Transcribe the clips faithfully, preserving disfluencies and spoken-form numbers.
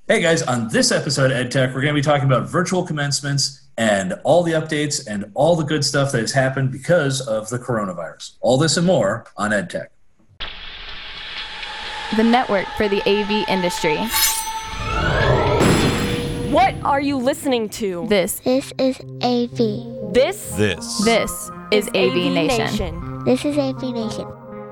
Hey guys, on this episode of EdTech, we're going to be talking about virtual commencements and all the updates and all the good stuff that has happened because of the coronavirus. All this and more on EdTech. The network for the A V industry. What are you listening to? This. This is A V. This? This. This is A V Nation. Nation. This is A V Nation.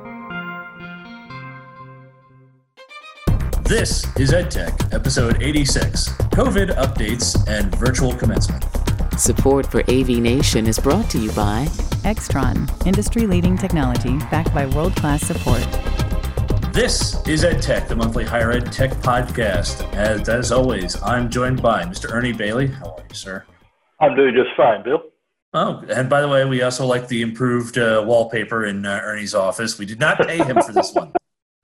This is EdTech, episode eighty-six, COVID updates and virtual commencement. Support for A V Nation is brought to you by Extron, industry-leading technology backed by world-class support. This is EdTech, the monthly higher ed tech podcast. As, as always, I'm joined by Mister Ernie Bailey. How are you, sir? I'm doing just fine, Bill. Oh, and by the way, we also like the improved uh, wallpaper in uh, Ernie's office. We did not pay him for this one.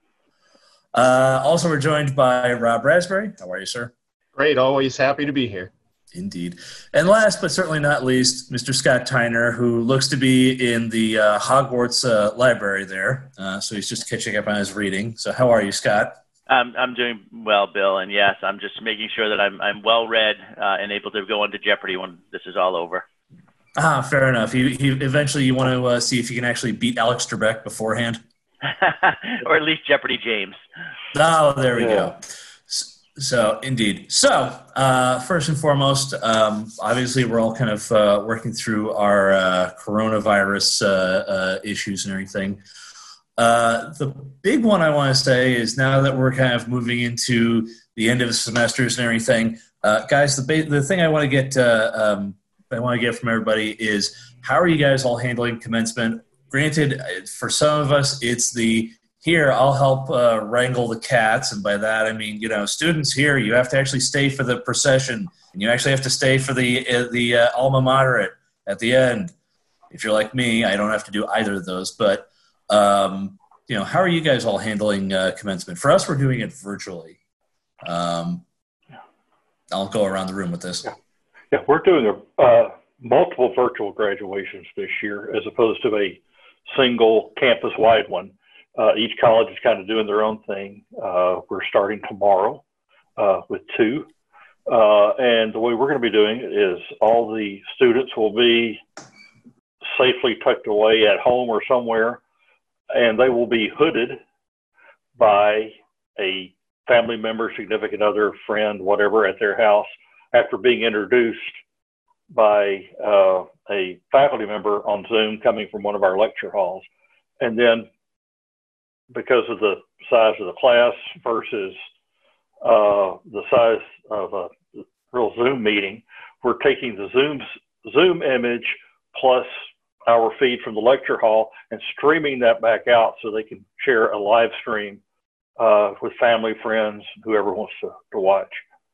Uh, also, we're joined by Rob Raspberry. How are you, sir? Great. Always happy to be here. Indeed. And last but certainly not least, Mister Scott Tyner, who looks to be in the uh, Hogwarts uh, library there. Uh, so he's just catching up on his reading. So how are you, Scott? I'm I'm doing well, Bill. And yes, I'm just making sure that I'm I'm well read uh, and able to go into Jeopardy when this is all over. Ah, fair enough. He, he eventually you want to uh, see if you can actually beat Alex Trebek beforehand. Or at least Jeopardy James. Oh, there we yeah. go. So, so indeed. So uh, first and foremost, um, obviously we're all kind of uh, working through our uh, coronavirus uh, uh, issues and everything. Uh, the big one I want to say is now that we're kind of moving into the end of the semesters and everything, uh, guys, the ba- the thing I want to get uh, um, I want to get from everybody is how are you guys all handling commencement? Granted, for some of us, it's the, here, I'll help uh, wrangle the cats. And by that, I mean, you know, students here, you have to actually stay for the procession. And you actually have to stay for the uh, the uh, alma mater at, at the end. If you're like me, I don't have to do either of those. But, um, you know, how are you guys all handling uh, commencement? For us, we're doing it virtually. Um, I'll go around the room with this. Yeah, yeah we're doing a, uh, multiple virtual graduations this year as opposed to a single campus-wide one. Uh, each college is kind of doing their own thing. Uh, we're starting tomorrow uh, with two. Uh, and the way we're going to be doing it is all the students will be safely tucked away at home or somewhere, and they will be hooded by a family member, significant other, friend, whatever, at their house after being introduced by uh, a faculty member on Zoom coming from one of our lecture halls. And then because of the size of the class versus uh, the size of a real Zoom meeting, we're taking the Zoom's, Zoom image plus our feed from the lecture hall and streaming that back out so they can share a live stream uh, with family, friends, whoever wants to, to watch.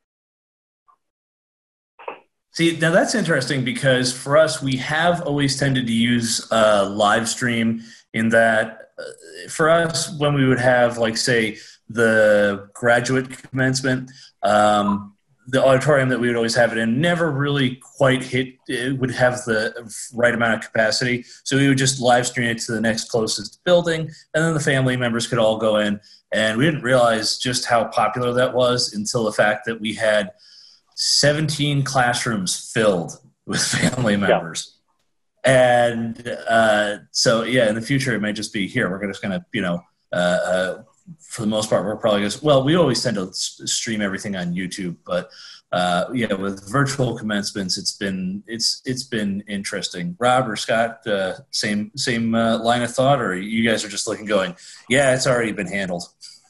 See, now that's interesting because for us, we have always tended to use uh, live stream in that uh, for us, when we would have, like, say, the graduate commencement, um, the auditorium that we would always have it in never really quite hit, it would have the right amount of capacity. So we would just live stream it to the next closest building, and then the family members could all go in. And we didn't realize just how popular that was until the fact that we had seventeen classrooms filled with family members. Yeah. And uh, so, yeah, in the future, it might just be here. We're just going to, you know, uh, uh, for the most part, we're probably just, well, we always tend to stream everything on YouTube, but uh, yeah, with virtual commencements, it's been, it's, it's been interesting. Rob or Scott, uh, same, same uh, line of thought, or you guys are just looking going, yeah, it's already been handled.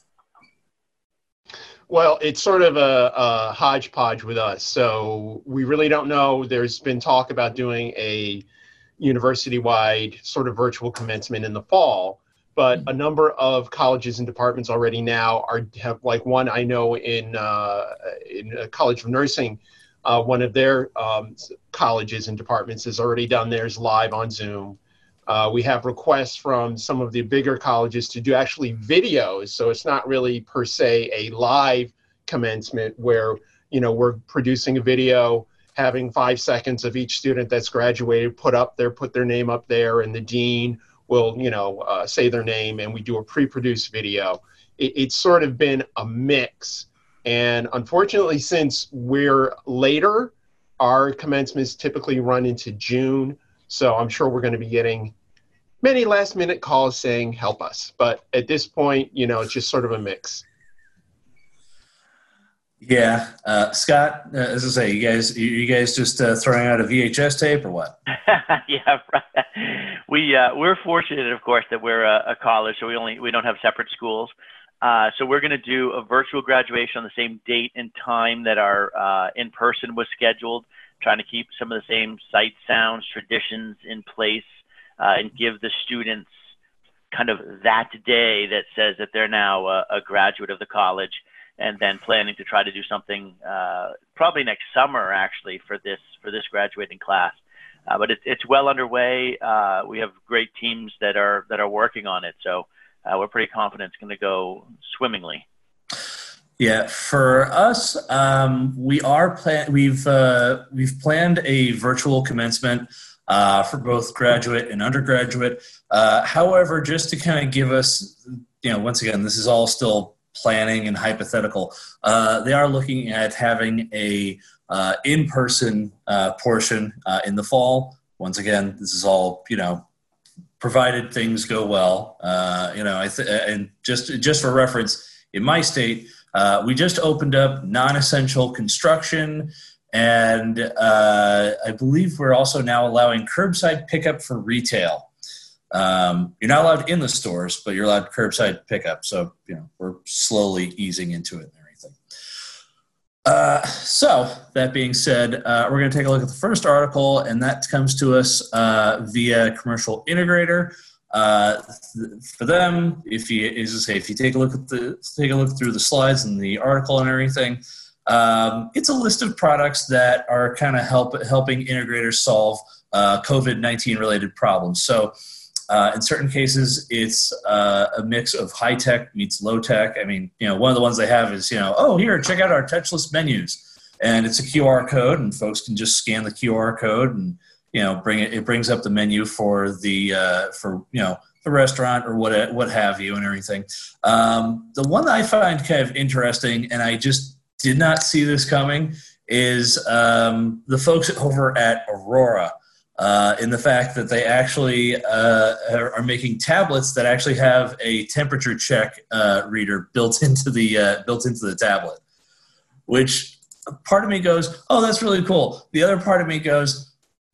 Well, it's sort of a, a hodgepodge with us. So we really don't know. There's been talk about doing a university-wide sort of virtual commencement in the fall, but a number of colleges and departments already now are have, like one I know in uh, in a College of Nursing, uh, one of their um, colleges and departments has already done theirs live on Zoom. Uh, we have requests from some of the bigger colleges to do actually videos, so it's not really per se a live commencement where, you know, we're producing a video, having five seconds of each student that's graduated put up there, put their name up there, and the dean will, you know, uh, say their name, and we do a pre-produced video. It, it's sort of been a mix, And unfortunately, since we're later, our commencements typically run into June. So I'm sure we're going to be getting many last minute calls saying, help us. But at this point, you know, it's just sort of a mix. Yeah. Uh, Scott, uh, as I say, you guys, you guys just uh, throwing out a V H S tape or what? Yeah, right. We, uh, we're fortunate, of course, that we're a, a college, so we only, we don't have separate schools. Uh, so we're going to do a virtual graduation on the same date and time that our uh, in-person was scheduled, trying to keep some of the same sight, sounds, traditions in place, uh, and give the students kind of that day that says that they're now a, a graduate of the college, and then planning to try to do something uh, probably next summer, actually, for this for this graduating class. Uh, but it's it's well underway. Uh, we have great teams that are that are working on it, so uh, we're pretty confident it's going to go swimmingly. Yeah, for us, um, we are plan. We've uh, we've planned a virtual commencement uh, for both graduate and undergraduate. Uh, however, just to kind of give us, you know, once again, this is all still planning and hypothetical. Uh, they are looking at having a uh, in-person uh, portion uh, in the fall. Once again, this is all, you know, provided things go well. Uh, you know, I th- and just just for reference, in my state, uh, we just opened up non-essential construction, and uh, I believe we're also now allowing curbside pickup for retail. Um, you're not allowed in the stores, but you're allowed curbside pickup. So, you know, we're slowly easing into it and everything. Uh, so that being said, uh, we're going to take a look at the first article, and that comes to us uh, via Commercial Integrator. Uh, th- for them, if you, as I say, if you take a look at the, take a look through the slides and the article and everything, um, it's a list of products that are kind of help helping integrators solve uh, COVID nineteen related problems. So. Uh, in certain cases, it's uh, a mix of high tech meets low tech. I mean, you know, one of the ones they have is, you know, oh, here, check out our touchless menus, and it's a Q R code, and folks can just scan the Q R code, and you know, bring it. It brings up the menu for the uh, for you know the restaurant or what what have you and everything. Um, the one that I find kind of interesting, and I just did not see this coming, is um, the folks over at Aurora. Uh, in the fact that they actually uh, are, are making tablets that actually have a temperature check uh, reader built into the uh, built into the tablet, which part of me goes, oh, that's really cool. The other part of me goes,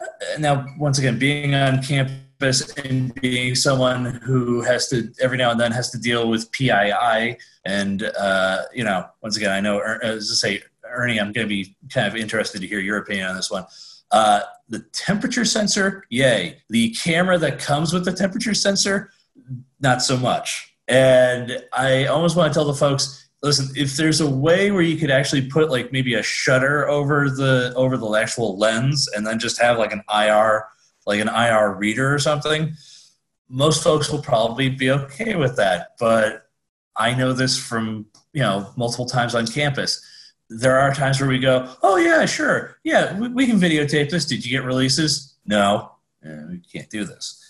now once again, being on campus and being someone who has to every now and then has to deal with P I I, and uh, you know, once again, I know as I say, Ernie, I'm going to be kind of interested to hear your opinion on this one. Uh, the temperature sensor, yay. The camera that comes with the temperature sensor, not so much. And I almost want to tell the folks, listen, if there's a way where you could actually put like maybe a shutter over the over the actual lens and then just have like an I R, like an I R reader or something, most folks will probably be okay with that. But I know this from, you know, multiple times on campus. There are times where we go, oh, yeah, sure. Yeah, we, we can videotape this. Did you get releases? No, eh, we can't do this.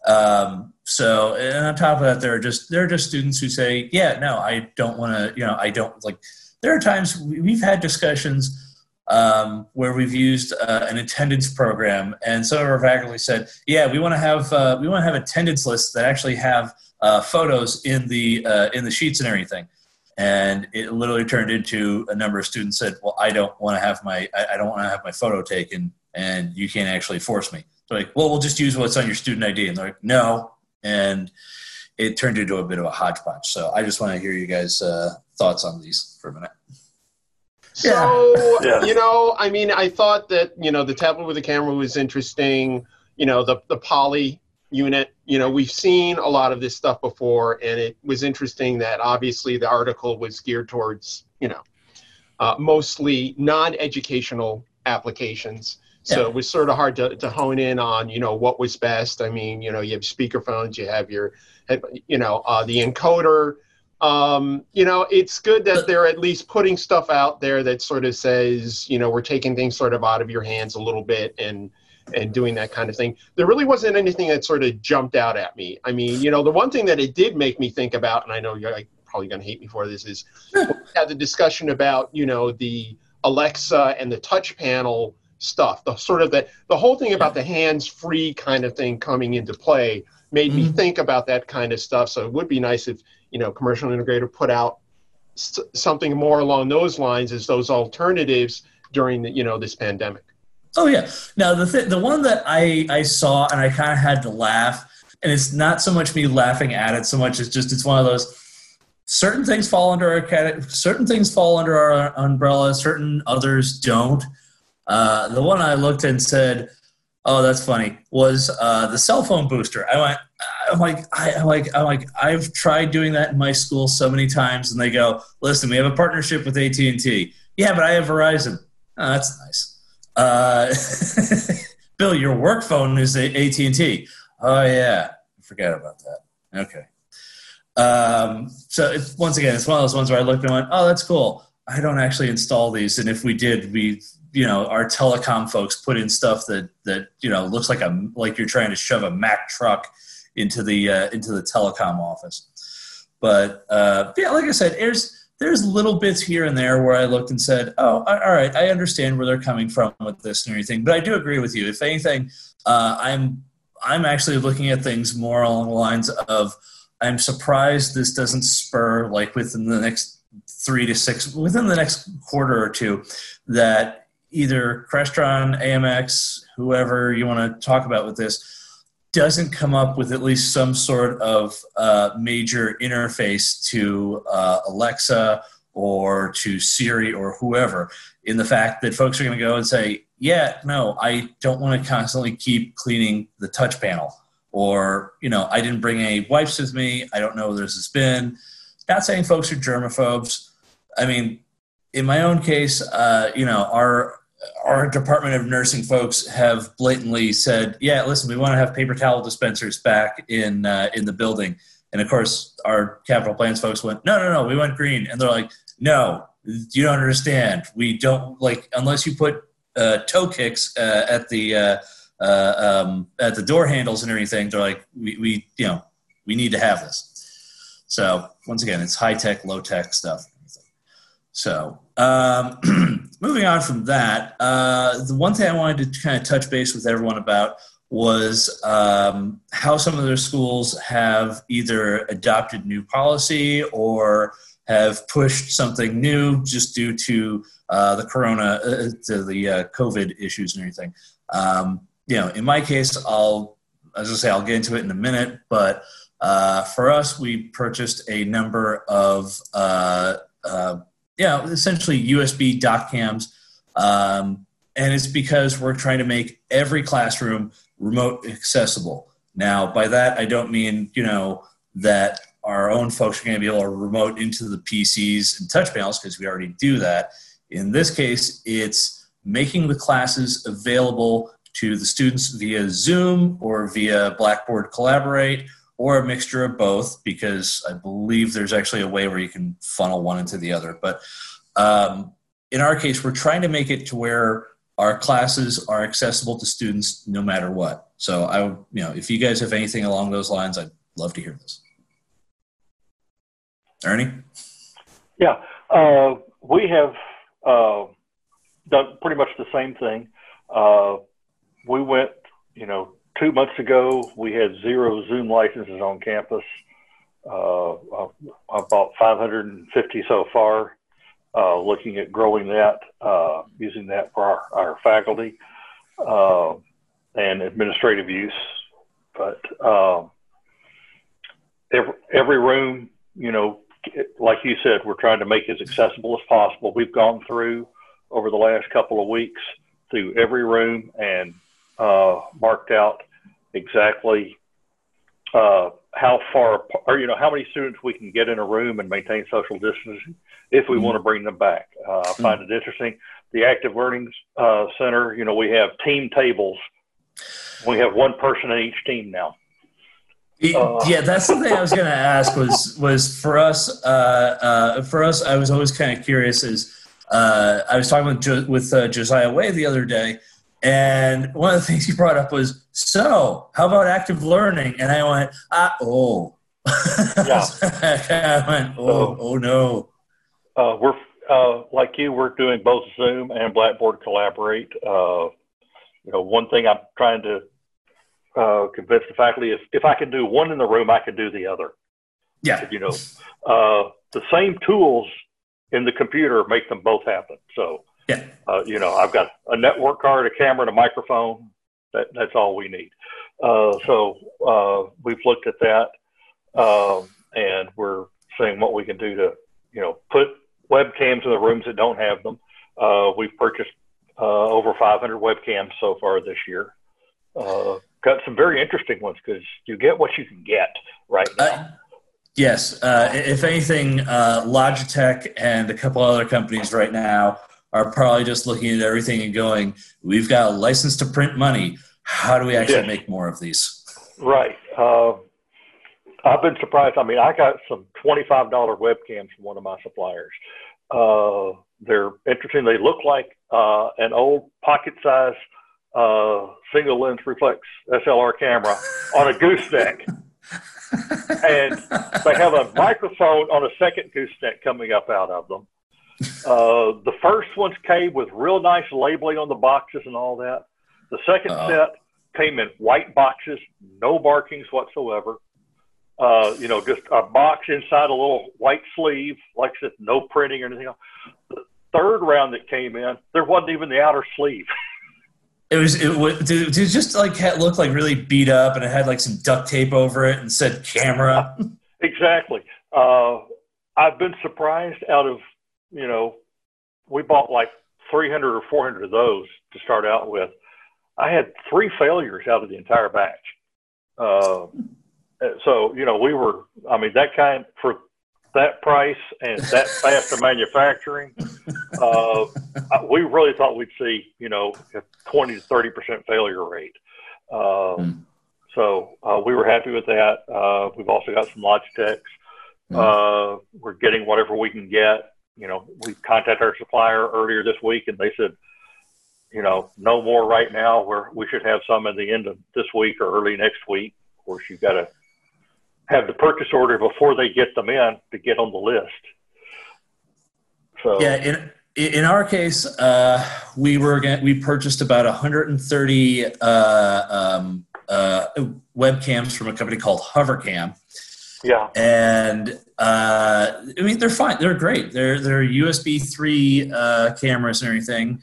Um, so, and on top of that, there are just there are just students who say, yeah, no, I don't want to, you know, I don't like. There are times we've had discussions um, where we've used uh, an attendance program, and some of our faculty said, yeah, we want to have uh, we want to have attendance lists that actually have uh, photos in the uh, in the sheets and everything. And it literally turned into a number of students said, well, I don't want to have my, I, I don't want to have my photo taken, and you can't actually force me. So like, well, we'll just use what's on your student I D. And they're like, no. And it turned into a bit of a hodgepodge. So I just want to hear you guys' uh, thoughts on these for a minute. So, Yeah. you know, I mean, I thought that, you know, the tablet with the camera was interesting. You know, the, the poly unit, you know, we've seen a lot of this stuff before, and it was interesting that obviously the article was geared towards, you know, uh, mostly non-educational applications. So yeah. It was sort of hard to, to hone in on, you know, what was best. I mean, you know, you have speakerphones, you have your, you know, uh, the encoder. Um, you know, it's good that they're at least putting stuff out there that sort of says, you know, we're taking things sort of out of your hands a little bit and and doing that kind of thing. There really wasn't anything that sort of jumped out at me. I mean, you know, the one thing that it did make me think about, and I know you're like, probably going to hate me for this, is we had the discussion about, you know, the Alexa and the touch panel stuff, the sort of the, the whole thing about the hands-free kind of thing coming into play made mm-hmm. me think about that kind of stuff. So it would be nice if, you know, Commercial Integrator put out st- something more along those lines as those alternatives during the, you know, this pandemic. Oh yeah. Now the th- the one that I, I saw and I kind of had to laugh, and it's not so much me laughing at it so much as just it's one of those certain things fall under our cat- certain things fall under our umbrella, certain others don't. Uh, the one I looked at and said, "Oh, that's funny," was uh, the cell phone booster. I went, I'm like, I, I'm like, I'm like, I've tried doing that in my school so many times, and they go, "Listen, we have a partnership with A T and T." Yeah, but I have Verizon. Oh, that's nice. Uh, Bill, your work phone is A T and T. Oh yeah, I forgot about that. Okay. Um, so it's, once again, it's one of those ones where I looked and went, "Oh, that's cool." I don't actually install these, and if we did, we, you know, our telecom folks put in stuff that that you know looks like a like you're trying to shove a Mack truck into the uh, into the telecom office. But uh, yeah, like I said, there's. There's little bits here and there where I looked and said, oh, all right, I understand where they're coming from with this and everything. But I do agree with you. If anything, uh, I'm I'm actually looking at things more along the lines of I'm surprised this doesn't spur, like within the next three to six, within the next quarter or two, that either Crestron, A M X, whoever you want to talk about with this, doesn't come up with at least some sort of uh, major interface to uh, Alexa or to Siri or whoever, in the fact that folks are going to go and say, yeah, no, I don't want to constantly keep cleaning the touch panel. Or, you know, I didn't bring any wipes with me. I don't know where this has been. Not saying folks are germaphobes. I mean, in my own case, uh, you know, our Our Department of Nursing folks have blatantly said, yeah, listen, we want to have paper towel dispensers back in uh, in the building. And, of course, our capital plans folks went, no, no, no, we went green. And they're like, no, you don't understand. We don't, like, unless you put uh, toe kicks uh, at the uh, uh, um, at the door handles and everything, they're like, we, we, you know, we need to have this. So, once again, it's high-tech, low-tech stuff. So, um, moving on from that, uh, the one thing I wanted to kind of touch base with everyone about was um, how some of their schools have either adopted new policy or have pushed something new just due to uh, the corona, uh, to the uh, COVID issues and everything. Um, you know, in my case, I'll, as I say, I'll get into it in a minute, but uh, for us, we purchased a number of uh, uh, Yeah, essentially U S B dock cams, um, and it's because we're trying to make every classroom remote accessible. Now, by that, I don't mean, you know, that our own folks are going to be able to remote into the P Cs and touch panels, because we already do that. In this case, it's making the classes available to the students via Zoom or via Blackboard Collaborate, or a mixture of both, because I believe there's actually a way where you can funnel one into the other. But um, in our case, we're trying to make it to where our classes are accessible to students no matter what. So, I, you know, if you guys have anything along those lines, I'd love to hear this. Ernie? Yeah, uh, we have uh, done pretty much the same thing. Uh, we went, you know, Two months ago, we had zero Zoom licenses on campus. Uh, about five hundred fifty so far, uh, looking at growing that, uh, using that for our, our faculty uh, and administrative use. But uh, every, every room, you know, like you said, we're trying to make it as accessible as possible. We've gone through over the last couple of weeks through every room and uh, marked out exactly uh, how far, or, you know, how many students we can get in a room and maintain social distancing if we mm-hmm. want to bring them back. Uh, I find mm-hmm. it interesting. The Active Learning uh, Center, you know, we have team tables. We have one person in each team now. Uh, yeah, that's the thing I was going to ask was, was for us, uh, uh, for us, I was always kind of curious is, uh, I was talking with, jo- with uh, Josiah Way the other day, and one of the things he brought up was, so how about active learning? And I went, ah, oh, Yeah. I went, oh, So- oh no. Uh, we're uh, like you. We're doing both Zoom and Blackboard Collaborate. Uh, you know, one thing I'm trying to uh, convince the faculty is if I can do one in the room, I can do the other. Yeah. You know, uh, the same tools in the computer make them both happen. So, Yeah. uh, you know, I've got a network card, a camera, and a microphone. That, that's all we need. Uh, so uh, we've looked at that, um, and we're seeing what we can do to, you know, put webcams in the rooms that don't have them. Uh, we've purchased uh, over five hundred webcams so far this year. Uh, got some very interesting ones because you get what you can get right now. Uh, yes. Uh, if anything, uh, Logitech and a couple other companies right now are probably just looking at everything and going, we've got a license to print money. How do we actually Yes. make more of these? Right. Uh, I've been surprised. I mean, I got some twenty-five dollar webcams from one of my suppliers. Uh, they're interesting. They look like uh, an old pocket-sized uh, single-lens reflex S L R camera on a gooseneck. And they have a microphone on a second gooseneck coming up out of them. Uh, the first ones came with real nice labeling on the boxes and all that. The second Uh-oh. set came in white boxes, no markings whatsoever. Uh, you know, just a box inside a little white sleeve, like I said, no printing or anything else. The third round that came in, there wasn't even the outer sleeve. It was, it was, did it just like had, looked like really beat up and it had like some duct tape over it and said camera? Exactly. Uh, I've been surprised out of, you know, we bought like three hundred or four hundred of those to start out with. I had three failures out of the entire batch. Uh, so, you know, we were, I mean, that kind, for that price and that fast of manufacturing, uh, we really thought we'd see, you know, a twenty to thirty percent failure rate. Uh, mm. So uh, we were happy with that. Uh, we've also got some Logitechs. Mm. Uh, we're getting whatever we can get. You know, we contacted our supplier earlier this week and they said, you know, no more right now. We're, we should have some at the end of this week or early next week. Of course, you've got to have the purchase order before they get them in to get on the list. So yeah, in in our case, uh, we were we purchased about one hundred thirty uh, um, uh, webcams from a company called Hovercam. Yeah, and uh, I mean they're fine. They're great. They're they're U S B three uh, cameras and everything.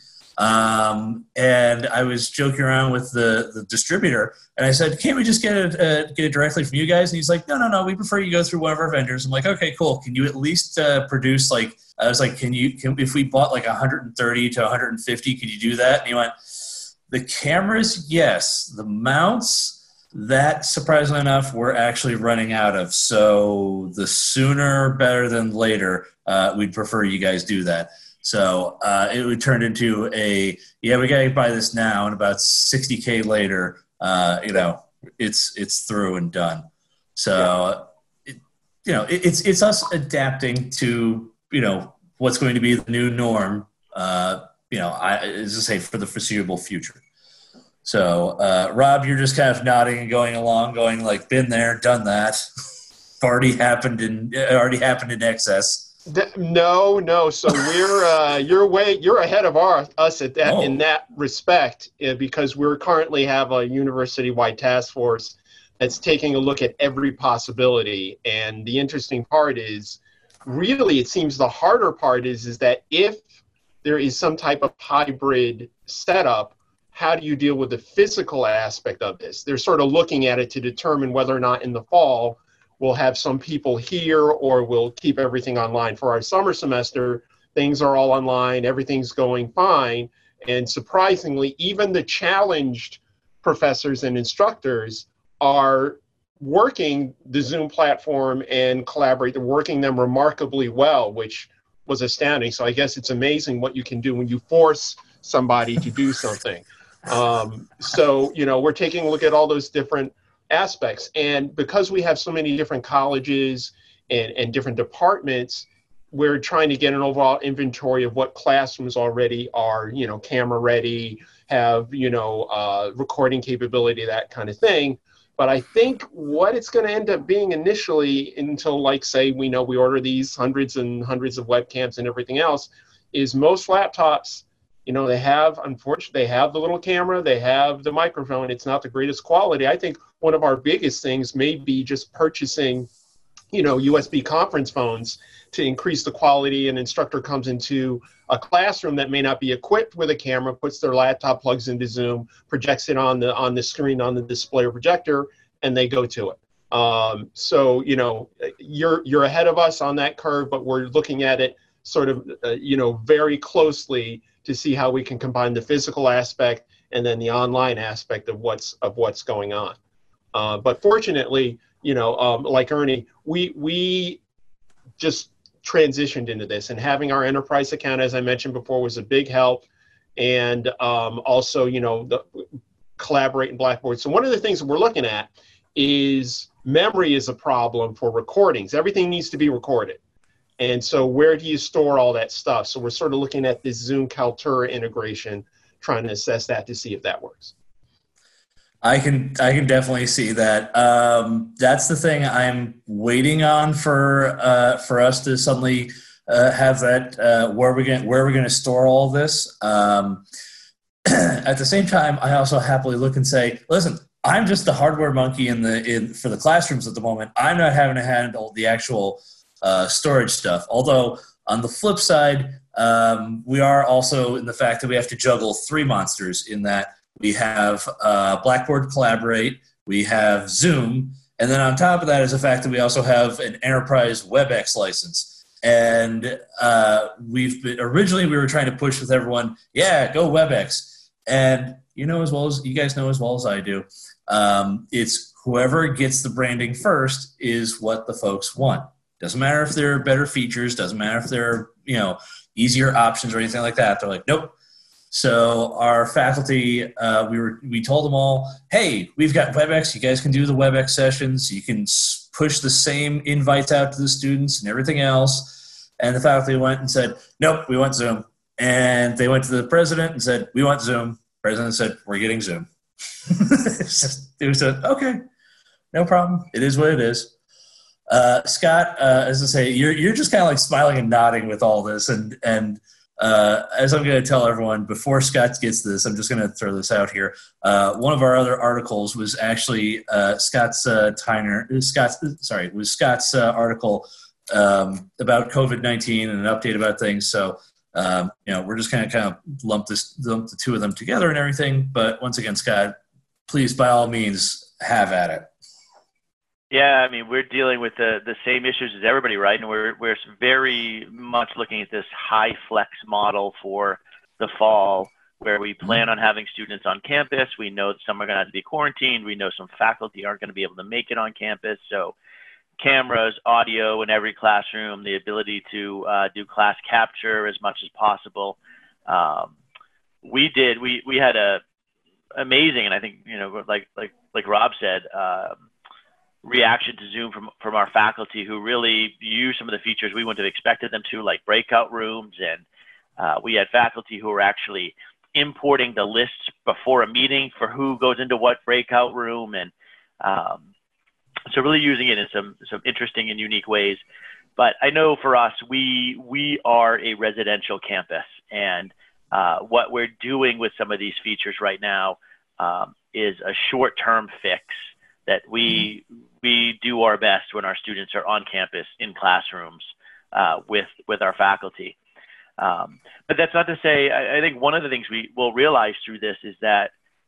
Um, and I was joking around with the, the distributor and I said, can't we just get it, uh, get it directly from you guys? And he's like, no, no, no, we prefer you go through one of our vendors. I'm like, okay, cool. Can you at least, uh, produce like, I was like, can you, can, if we bought like one hundred thirty to one hundred fifty, could you do that? And he went, the cameras, yes. The mounts, that surprisingly enough, we're actually running out of. So the sooner better than later, uh, we'd prefer you guys do that. So uh, it would turn into a, yeah, we got to buy this now. And about sixty K later, uh, you know, it's it's through and done. So, it, you know, it, it's it's us adapting to, you know, what's going to be the new norm, uh, you know, I, as I say, for the foreseeable future. So, uh, Rob, you're just kind of nodding and going along, going like, been there, done that. already happened in, already happened in excess. No, no. So we're uh, you're way you're ahead of our us at that Oh. in that respect uh, because we're currently have a university-wide task force that's taking a look at every possibility. And the interesting part is, really, it seems the harder part is is that if there is some type of hybrid setup, how do you deal with the physical aspect of this? They're sort of looking at it to determine whether or not in the fall we'll have some people here or we'll keep everything online. For our summer semester, things are all online, everything's going fine. And surprisingly, even the challenged professors and instructors are working the Zoom platform and Collaborate. They're working them remarkably well, which was astounding. So I guess it's amazing what you can do when you force somebody to do something. Um, so, you know, we're taking a look at all those different aspects. And because we have so many different colleges and, and different departments, we're trying to get an overall inventory of what classrooms already are, you know, camera ready, have, you know, uh, recording capability, that kind of thing. But I think what it's going to end up being initially, until, like, say, we know we order these hundreds and hundreds of webcams and everything else, is most laptops, you know, they have, unfortunately, they have the little camera, they have the microphone. It's not the greatest quality. I think one of our biggest things may be just purchasing, you know, U S B conference phones to increase the quality. An instructor comes into a classroom that may not be equipped with a camera, puts their laptop, plugs into Zoom, projects it on the on the screen on the display or projector, and they go to it. Um, so, you know, you're you're ahead of us on that curve, but we're looking at it sort of, uh, you know, very closely to see how we can combine the physical aspect and then the online aspect of what's of what's going on. Uh, but fortunately, you know, um, like Ernie, we we just transitioned into this, and having our enterprise account, as I mentioned before, was a big help. And um, also, you know, the collaborate in Blackboard. So one of the things that we're looking at is memory is a problem for recordings. Everything needs to be recorded. And so where do you store all that stuff? So we're sort of looking at this Zoom Kaltura integration, trying to assess that to see if that works. I can I can definitely see that. Um, that's the thing I'm waiting on for uh, for us to suddenly uh, have that uh, where we going where we're going to store all this. Um, at the same time, I also happily look and say, listen, I'm just the hardware monkey in the in for the classrooms at the moment. I'm not having to handle the actual uh, storage stuff. Although on the flip side, um, we are also in the fact that we have to juggle three monsters in that. We have uh, Blackboard Collaborate, we have Zoom, and then on top of that is the fact that we also have an enterprise WebEx license. And uh, we've been, originally we were trying to push with everyone, yeah, go WebEx. And you know as well as you guys know as well as I do, um, it's whoever gets the branding first is what the folks want. Doesn't matter if there are better features, doesn't matter if there are, you know, easier options or anything like that. They're like, nope. So our faculty, uh, we were we told them all, hey, we've got WebEx. You guys can do the WebEx sessions. You can push the same invites out to the students and everything else. And the faculty went and said, nope, we want Zoom. And they went to the president and said, we want Zoom. The president said, we're getting Zoom. It was a, okay, no problem. It is what it is. Uh, Scott, uh, as I say, you're you're just kind of like smiling and nodding with all this, and and. Uh, as I'm going to tell everyone, before Scott gets this, I'm just going to throw this out here. Uh, one of our other articles was actually uh, Scott's uh, Tyner, Scott's sorry, was Scott's uh, article um, about COVID nineteen and an update about things. So um, you know, we're just kind of kind of lump this, lump the two of them together and everything. But once again, Scott, please by all means have at it. Yeah, I mean, we're dealing with the, the same issues as everybody, right? And we're we're very much looking at this high flex model for the fall, where we plan on having students on campus. We know that some are going to have to be quarantined. We know some faculty aren't going to be able to make it on campus. So cameras, audio in every classroom, the ability to uh, do class capture as much as possible. Um, we did, we, we had a amazing, and I think, you know, like, like, like Rob said, um, reaction to Zoom from, from our faculty who really use some of the features we wouldn't have expected them to, like breakout rooms. And uh, we had faculty who were actually importing the lists before a meeting for who goes into what breakout room. And um, so really using it in some, some interesting and unique ways. But I know for us, we, we are a residential campus, and uh, what we're doing with some of these features right now um, is a short-term fix that we we do our best when our students are on campus in classrooms uh, with with our faculty. Um, but that's not to say, I, I think one of the things we will realize through this is that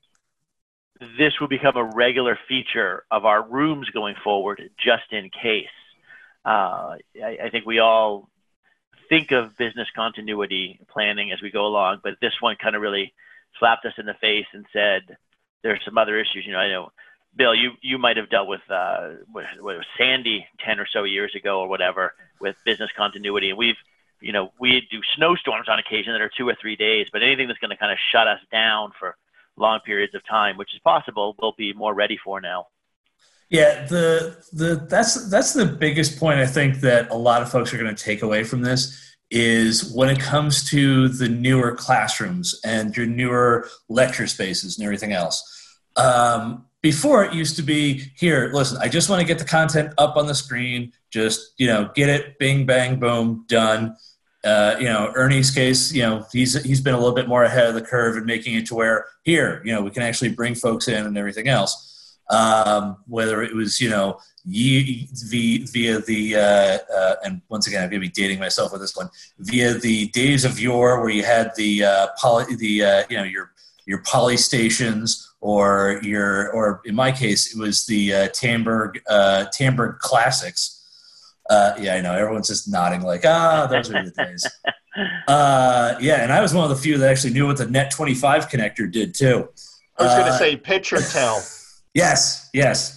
this will become a regular feature of our rooms going forward, just in case. Uh, I, I think we all think of business continuity planning as we go along, but this one kind of really slapped us in the face and said, there's some other issues. You know, I know, Bill, you, you might have dealt with, uh, what, what was Sandy ten or so years ago or whatever with business continuity. And we've, you know, we do snowstorms on occasion that are two or three days, but anything that's going to kind of shut us down for long periods of time, which is possible, we'll be more ready for now. Yeah, the the that's that's the biggest point I think that a lot of folks are going to take away from this is when it comes to the newer classrooms and your newer lecture spaces and everything else. Um, before it used to be, here, listen, I just want to get the content up on the screen, just, you know, get it, bing, bang, boom, done. Uh, you know, Ernie's case, you know, he's he's been a little bit more ahead of the curve in making it to where here, you know, we can actually bring folks in and everything else. Um, whether it was, you know, ye, via, via the, uh, uh, and once again, I'm going to be dating myself with this one, via the days of yore where you had the uh, poly, the uh, you know, your your poly stations, or your, or in my case, it was the uh, Tamberg uh, Tamberg Classics. Uh, yeah, I know. Everyone's just nodding like, ah, those are the days. Uh, yeah, and I was one of the few that actually knew what the Net twenty-five connector did, too. I was going to uh, say picture tell. Yes, yes.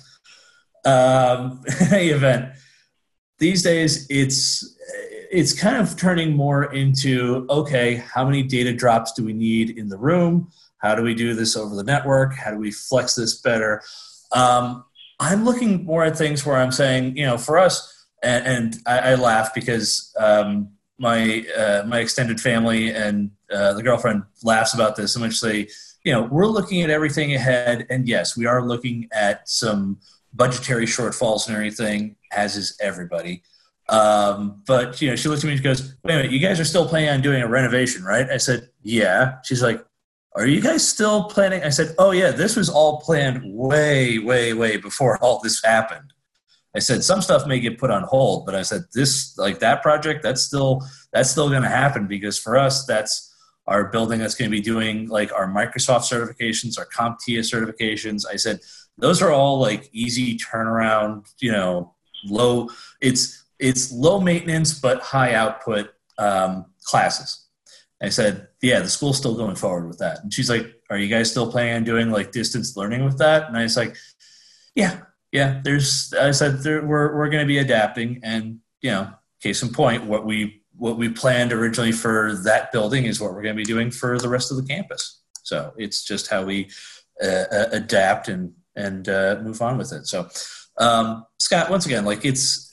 Um, in any event, these days it's it's kind of turning more into, okay, how many data drops do we need in the room? How do we do this over the network? How do we flex this better? Um, I'm looking more at things where I'm saying, you know, for us, And, and I, I laugh because um, my uh, my extended family and uh, the girlfriend laughs about this, in which they, you know, we're looking at everything ahead, and yes, we are looking at some budgetary shortfalls and everything, as is everybody. Um, but you know, she looks at me and she goes, "Wait a minute, you guys are still planning on doing a renovation, right?" I said, "Yeah." She's like, "Are you guys still planning?" I said, "Oh yeah, this was all planned way, way, way before all this happened." I said, some stuff may get put on hold, but I said this, like that project, that's still, that's still going to happen, because for us, that's our building that's going to be doing like our Microsoft certifications, our CompTIA certifications. I said, those are all like easy turnaround, you know, low, it's, it's low maintenance, but high output um, classes. I said, yeah, the school's still going forward with that. And she's like, are you guys still planning on doing like distance learning with that? And I was like, yeah. Yeah, there's. I said there, we're we're going to be adapting, and you know, case in point, what we what we planned originally for that building is what we're going to be doing for the rest of the campus. So it's just how we uh, adapt and and uh, move on with it. So, um, Scott, once again, like it's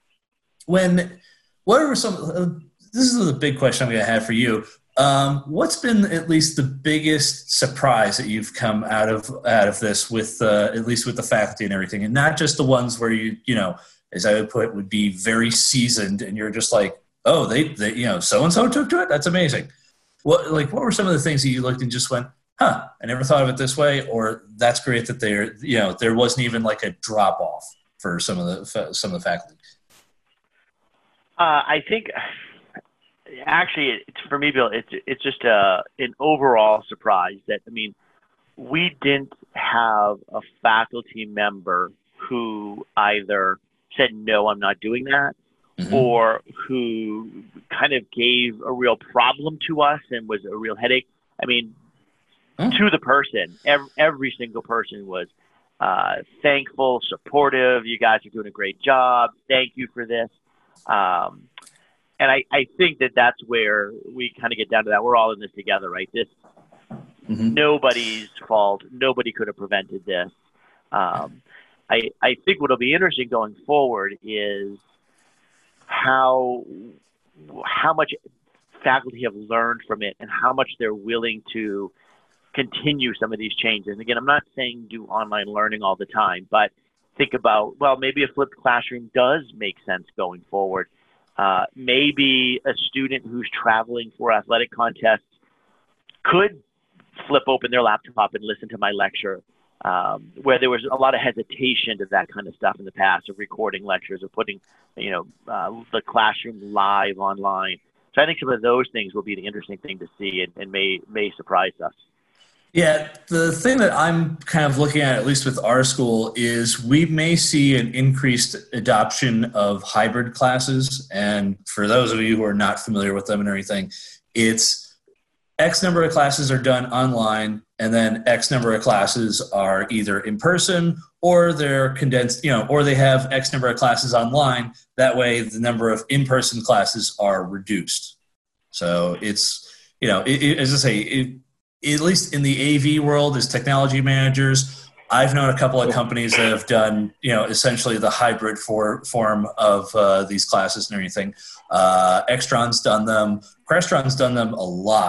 when what are some? Uh, this is the big question I'm going to have for you. Um, what's been at least the biggest surprise that you've come out of out of this with uh, at least with the faculty and everything, and not just the ones where you you know, as I would put it, would be very seasoned and you're just like, oh, they, they you know, so and so took to it. That's amazing. What like what were some of the things that you looked and just went, huh, I never thought of it this way, or that's great that there you know there wasn't even like a drop off for some of the some of the faculty. Uh, I think. Actually, it's, for me, Bill, it's it's just a, an overall surprise that, I mean, we didn't have a faculty member who either said, no, I'm not doing that, mm-hmm. or who kind of gave a real problem to us and was a real headache. I mean, mm-hmm. to the person, every, every single person was uh, thankful, supportive. You guys are doing a great job. Thank you for this. Um, And I, I think that that's where we kind of get down to that. We're all in this together, right? This mm-hmm. nobody's fault. Nobody could have prevented this. Um, I, I think what will be interesting going forward is how how much faculty have learned from it and how much they're willing to continue some of these changes. And again, I'm not saying do online learning all the time, but think about, well, maybe a flipped classroom does make sense going forward. Uh, maybe a student who's traveling for athletic contests could flip open their laptop and listen to my lecture, um, where there was a lot of hesitation to that kind of stuff in the past, of recording lectures or putting, you know, uh, the classroom live online. So I think some of those things will be the interesting thing to see, and, and may may surprise us. Yeah, the thing that I'm kind of looking at, at least with our school, is we may see an increased adoption of hybrid classes. And for those of you who are not familiar with them and everything, it's X number of classes are done online, and then X number of classes are either in person or they're condensed, you know, or they have X number of classes online. That way the number of in-person classes are reduced. So it's, you know, it, it, as I say, it, at least in the A V world, as technology managers, I've known a couple of companies that have done, you know, essentially the hybrid for, form of uh, these classes and everything. Uh, Extron's done them. Crestron's done them a lot.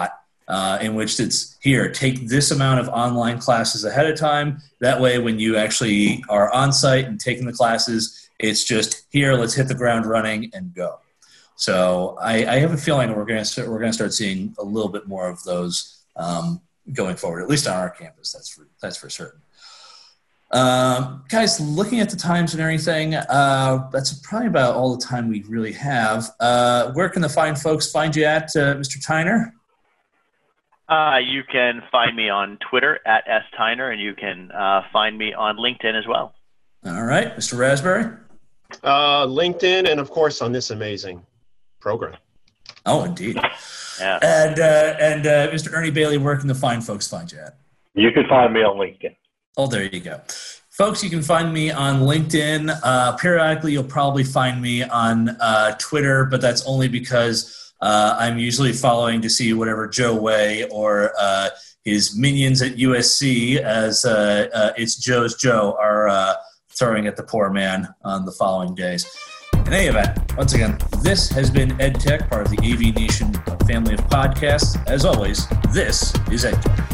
uh, in which it's here, take this amount of online classes ahead of time. That way, when you actually are on site and taking the classes, it's just here, let's hit the ground running and go. So I, I have a feeling we're going to we're going to start seeing a little bit more of those um, going forward, at least on our campus. That's for that's for certain. Um, guys, looking at the times and everything, uh, that's probably about all the time we really have. Uh, where can the fine folks find you at, uh, Mister Tyner? Uh, you can find me on Twitter at S Tyner, and you can uh, find me on LinkedIn as well. All right, Mister Raspberry? Uh, LinkedIn, and of course on this amazing program. Oh, indeed. Yeah. And, uh, and uh, Mister Ernie Bailey, where can the fine folks find you at? You can find me on LinkedIn. Oh, there you go. Folks, you can find me on LinkedIn. Uh, periodically, you'll probably find me on uh, Twitter, but that's only because uh, I'm usually following to see whatever Joe Way or uh, his minions at U S C, as uh, uh, It's Joe's Joe, are uh, throwing at the poor man on the following days. In any event, once again, this has been EdTech, part of the A V Nation family of podcasts. As always, this is EdTech.